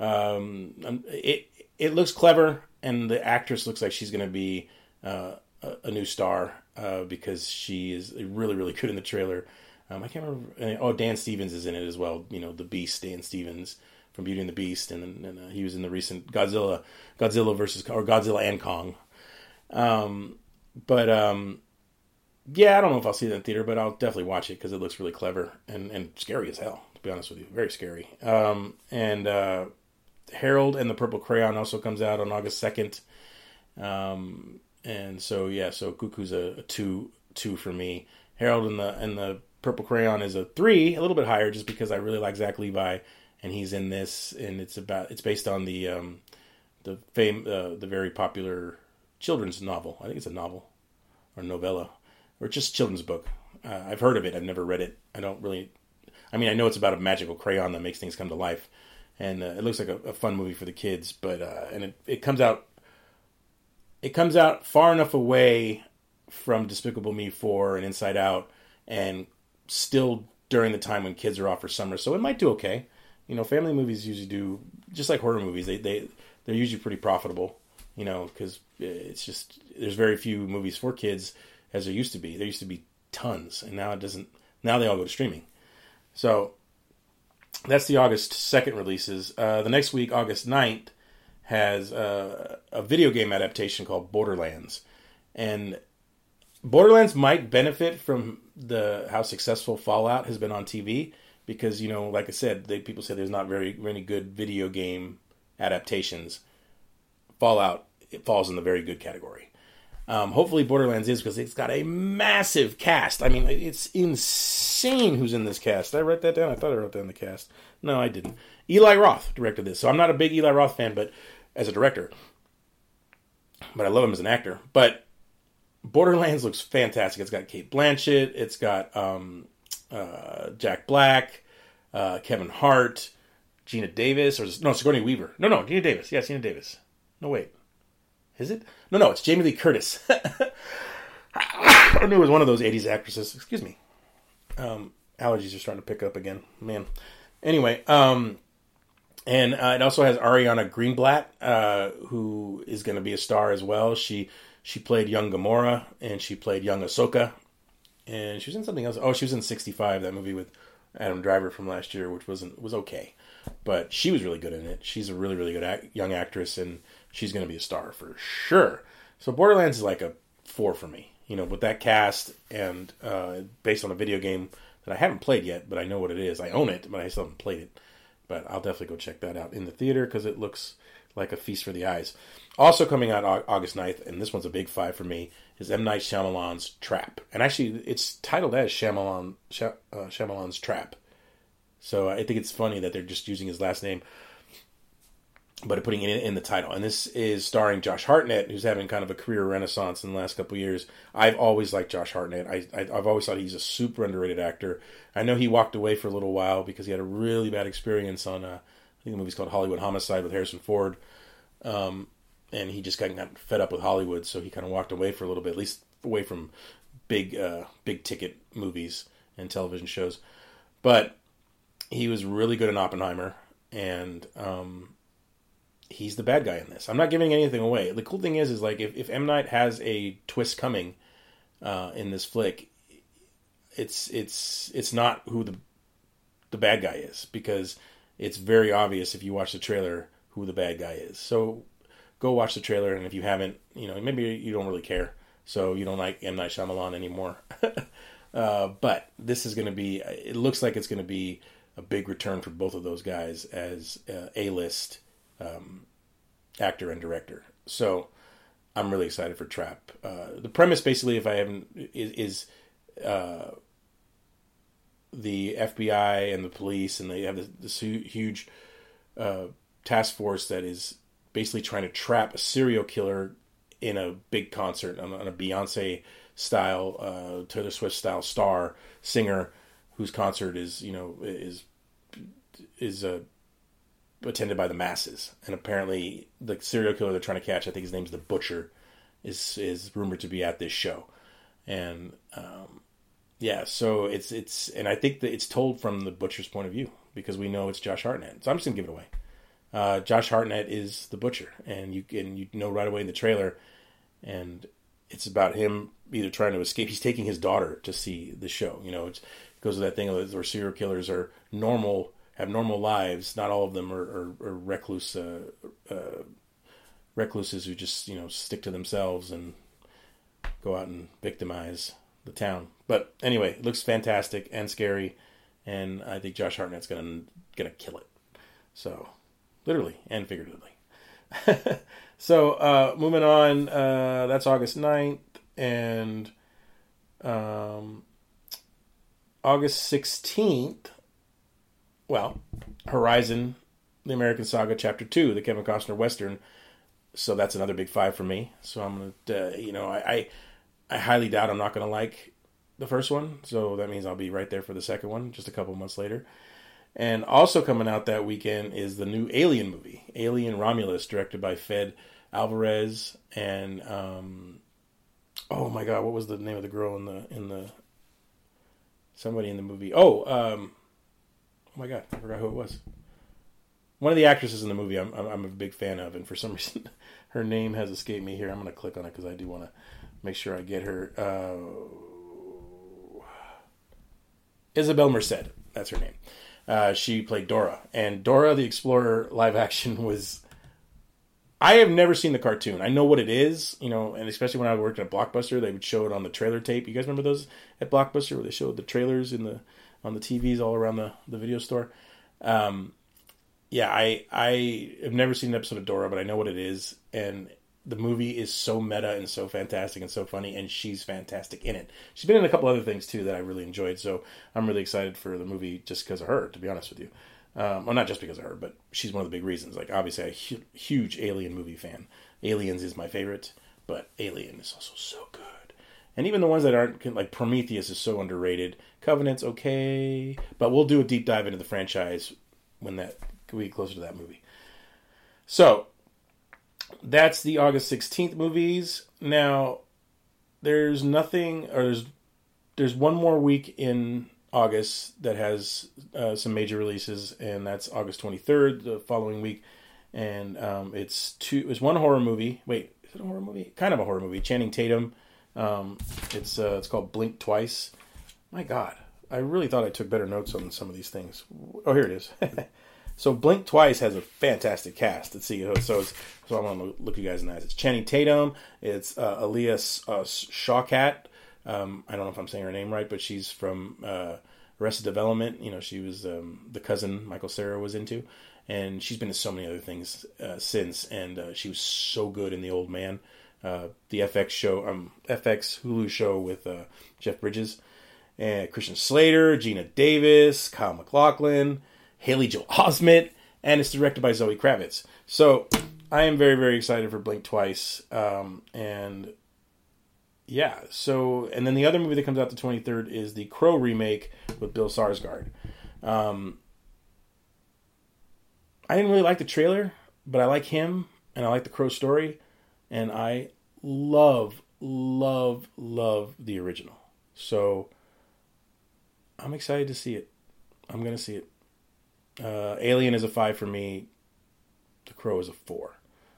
It looks clever, and the actress looks like she's going to be a new star because she is really, really good in the trailer. I can't remember. Oh, Dan Stevens is in it as well. You know, the Beast, Dan Stevens from Beauty and the Beast, and he was in the recent Godzilla and Kong. Yeah, I don't know if I'll see it in the theater, but I'll definitely watch it because it looks really clever and scary as hell, to be honest with you. Very scary. Harold and the Purple Crayon also comes out on August 2nd. And so, yeah, so Cuckoo's a 2 for me. Harold and the Purple Crayon is a 3, a little bit higher, just because I really like Zach Levi, and he's in this, and it's based on the very popular children's novel. I think it's a novel or novella or just children's book. I've heard of it. I've never read it. I know it's about a magical crayon that makes things come to life, and it looks like a fun movie for the kids. But and it comes out far enough away from Despicable Me 4 and Inside Out, and still during the time when kids are off for summer, so it might do okay. You know, family movies usually do, just like horror movies. They're usually pretty profitable. You know, because it's just there's very few movies for kids as there used to be. There used to be tons, and now it doesn't. Now they all go to streaming. So that's the August 2nd releases. The next week, August 9th, has a video game adaptation called Borderlands, and Borderlands might benefit from how successful Fallout has been on TV, because, you know, like I said, people say there's not very many good video game adaptations. Fallout, it falls in the very good category. Hopefully Borderlands is, because it's got a massive cast. I mean, it's insane who's in this cast. Did I write that down? I thought I wrote down the cast. No, I didn't. Eli Roth directed this, so I'm not a big Eli Roth fan, but as a director. But I love him as an actor. But Borderlands looks fantastic. It's got Cate Blanchett. It's got Jack Black, Kevin Hart, Gina Davis, Sigourney Weaver. No, Gina Davis. Yeah, Gina Davis. No, wait. Is it? No, it's Jamie Lee Curtis. I knew it was one of those 80s actresses. Excuse me. Allergies are starting to pick up again. Man. Anyway, and it also has Ariana Greenblatt, who is going to be a star as well. She played young Gamora, and she played young Ahsoka. And she was in something else. Oh, she was in 65, that movie with Adam Driver from last year, which was okay. But she was really good in it. She's a really, really good young actress, and she's going to be a star for sure. So Borderlands is like a 4 for me. You know, with that cast, and based on a video game that I haven't played yet, but I know what it is. I own it, but I still haven't played it. But I'll definitely go check that out in the theater, because it looks like a feast for the eyes. Also coming out August 9th, and this one's a big 5 for me, is M. Night Shyamalan's Trap. And actually, it's titled as Shyamalan's Trap. So I think it's funny that they're just using his last name, but putting it in the title. And this is starring Josh Hartnett, who's having kind of a career renaissance in the last couple of years. I've always liked Josh Hartnett. I've always thought he's a super underrated actor. I know he walked away for a little while because he had a really bad experience on, I think the movie's called Hollywood Homicide with Harrison Ford. And he just got fed up with Hollywood, so he kind of walked away for a little bit, at least away from big ticket movies and television shows. But he was really good in Oppenheimer, and he's the bad guy in this. I'm not giving anything away. The cool thing is like if M. Night has a twist coming in this flick, it's not who the bad guy is, because it's very obvious if you watch the trailer who the bad guy is. So go watch the trailer, and if you haven't, you know, maybe you don't really care, so you don't like M. Night Shyamalan anymore. But this is going to be, it looks like it's going to be a big return for both of those guys as A-list actor and director. So I'm really excited for Trap. The premise, basically, if I haven't, is the FBI and the police, and they have this huge task force that is basically trying to trap a serial killer in a big concert on a Beyonce style, Taylor Swift style singer whose concert is attended by the masses. And apparently the serial killer they're trying to catch, I think his name's the Butcher, is rumored to be at this show. And so it's and I think that it's told from the Butcher's point of view because we know it's Josh Hartnett. So I'm just gonna give it away. Josh Hartnett is the Butcher, and you know right away in the trailer, and it's about him either trying to escape. He's taking his daughter to see the show. It goes to that thing where serial killers are normal, have normal lives. Not all of them are recluses who just stick to themselves and go out and victimize the town. But anyway, it looks fantastic and scary, and I think Josh Hartnett's gonna kill it. So, literally and figuratively. So, moving on, that's August 9th, and August 16th, Horizon, the American Saga, Chapter 2, the Kevin Costner Western. So that's another big 5 for me. So I'm going to, I highly doubt I'm not going to like the first one. So that means I'll be right there for the second one, just a couple months later. And also coming out that weekend is the new Alien movie, Alien Romulus, directed by Fede Alvarez. And, oh my God, what was the name of the girl in the somebody in the movie? Oh my God, I forgot who it was. One of the actresses in the movie I'm a big fan of, and for some reason her name has escaped me here. I'm going to click on it because I do want to make sure I get her. Isabel Merced, that's her name. She played Dora, and Dora the Explorer live action was... I have never seen the cartoon. I know what it is, and especially when I worked at Blockbuster, they would show it on the trailer tape. You guys remember those at Blockbuster where they showed the trailers on the TVs all around the video store? I have never seen an episode of Dora, but I know what it is, and the movie is so meta and so fantastic and so funny, and she's fantastic in it. She's been in a couple other things, too, that I really enjoyed, so I'm really excited for the movie just because of her, to be honest with you. Well, not just because of her, but she's one of the big reasons. Like, obviously, I'm a huge Alien movie fan. Aliens is my favorite, but Alien is also so good. And even the ones that aren't, like Prometheus is so underrated. Covenant's okay, but we'll do a deep dive into the franchise when we get closer to that movie. So, that's the August 16th movies. Now, there's one more week in August that has some major releases, and that's August 23rd, the following week. And it's one horror movie. Wait, is it a horror movie? Kind of a horror movie. Channing Tatum. It's called Blink Twice. My God, I really thought I took better notes on some of these things. Oh, here it is. So Blink Twice has a fantastic cast. Let's see. So I'm going to look you guys in the eyes. It's Channing Tatum. It's Aaliyah Shawkat. I don't know if I'm saying her name right, but she's from Arrested Development. She was the cousin Michael Cera was into. And she's been in so many other things since. And she was so good in The Old Man. The FX Hulu show with Jeff Bridges. And Christian Slater, Gina Davis, Kyle MacLachlan, Haley Joel Osment, and it's directed by Zoe Kravitz. So I am very, very excited for Blink Twice. And then the other movie that comes out the 23rd is the Crow remake with Bill Skarsgård. I didn't really like the trailer, but I like him, and I like the Crow story, and I love, love, love the original. So I'm excited to see it. I'm going to see it. Alien is a 5 for me. The Crow is a 4.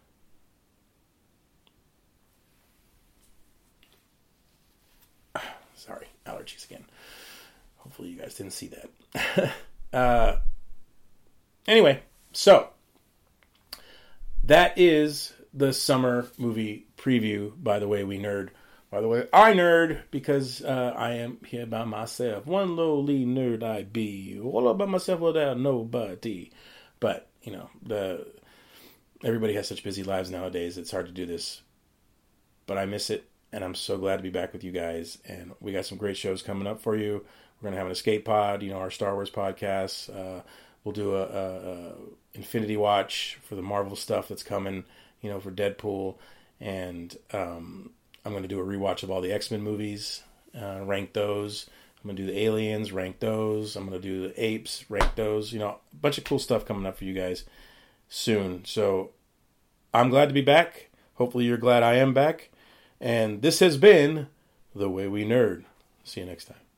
Sorry, allergies again. Hopefully you guys didn't see that. Anyway, so that is the summer movie preview. By the way, we nerd. By the way, I nerd because I am here by myself. One lowly nerd I be. All by myself without nobody. But, everybody has such busy lives nowadays. It's hard to do this. But I miss it. And I'm so glad to be back with you guys. And we got some great shows coming up for you. We're going to have an escape pod, our Star Wars podcast. We'll do a Infinity Watch for the Marvel stuff that's coming, for Deadpool. And I'm going to do a rewatch of all the X-Men movies, rank those. I'm going to do the Aliens, rank those. I'm going to do the Apes, rank those. A bunch of cool stuff coming up for you guys soon. So I'm glad to be back. Hopefully you're glad I am back. And this has been The Way We Nerd. See you next time.